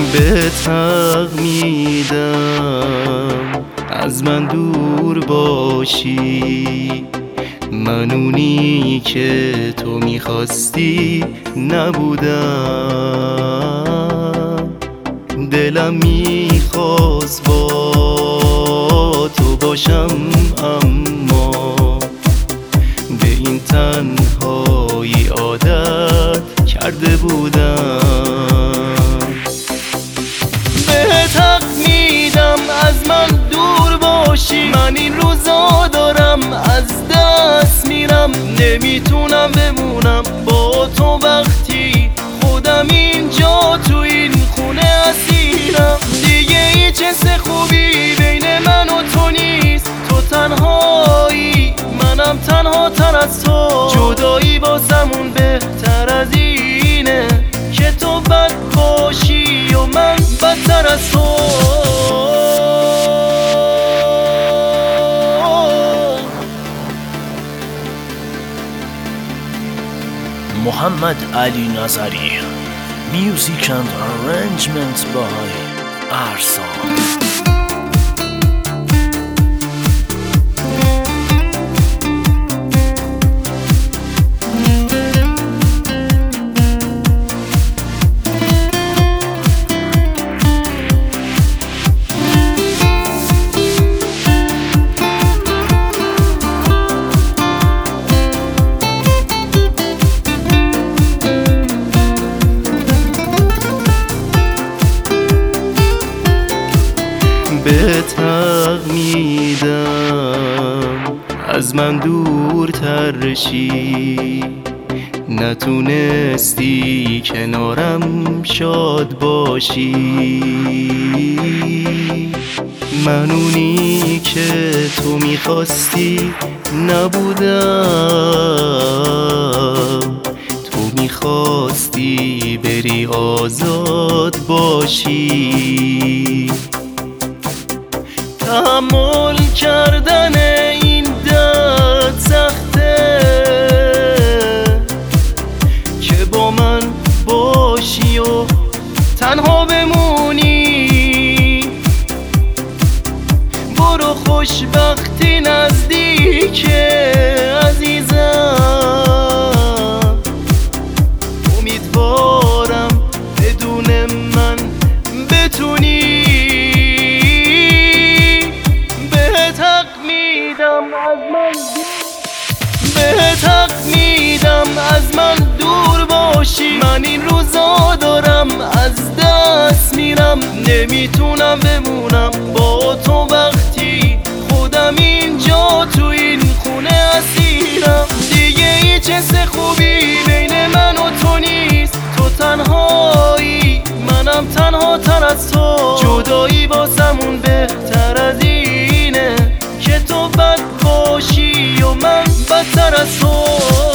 بهت حق میدم از من دور باشی، من اونی که تو میخواستی نبودم. دلم میخواست با تو باشم اما به این تنهایی عادت کرده بودم. بهت حق میدم از من دور باشی، من این روزا دارم از دست میرم، نمیتونم بمونم با تو وقتی خودم اینجا تو این خونه اسیرم. دیگه هیچ حس خوبی بین من و تو نیست، تو تنهایی منم تنها تر از تو. جدایی واسمون بهتر از اینه که تو بد باشی و من بدتر از تو. محمد علی نظری. Music and arrangements by Arsan. بهت حق میدم از من دورتر شی، نتونستی کنارم شاد باشی. من اونی که تو میخواستی نبودم، تو میخواستی بری آزاد باشی. تحمل کردن این درد سخته که با من باشی و تنها بمونی. برو خوشبختی نزدیکه عزیزم، امیدوارم بدون من بتونی. بهت حق میدم از من دور باشی، من این روزا دارم از دست میرم، نمیتونم بمونم با تو وقتی خودم اینجا تو این خونه اسیرم. دیگه هیچ حس خوبی بین من و تو نیست، تو تنهایی منم تنها تر از تو. جدایی واسمون بهتر از اینه که تو بد باشی و من بدتر از تو.